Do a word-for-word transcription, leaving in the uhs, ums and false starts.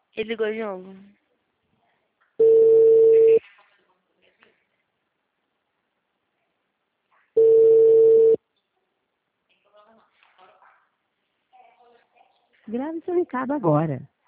Ele ligou de novo. Grave seu recado agora.